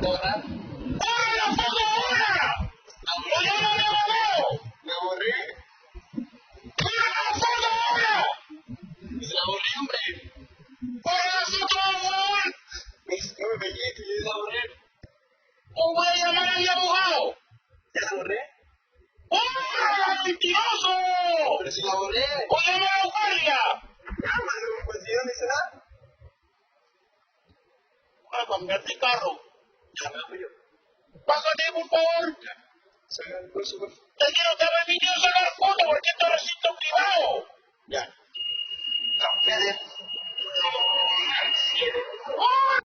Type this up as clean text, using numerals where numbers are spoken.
borrar. ¡Borra la foto ahora! ¡O yo no la borro! La borré. ¡Borra la foto ahora! La borré, hombre. ¡Borra la foto, por favor! No me pegué, que yo la borré. ¡O voy a llamar a mi abogado! ¿Ya la borré? ¡Borra, mentiroso! Pero si la borré. ¡O llama a la guardia! Llámalo, pues si no dice nada. Voy a cambiarte el carro. Ya me voy yo. Bájate, por favor. Saca el bolso, por favor. Es que no te permitido sacar foto porque esto es recinto privado. Ya. No, espérate. ¡Oh!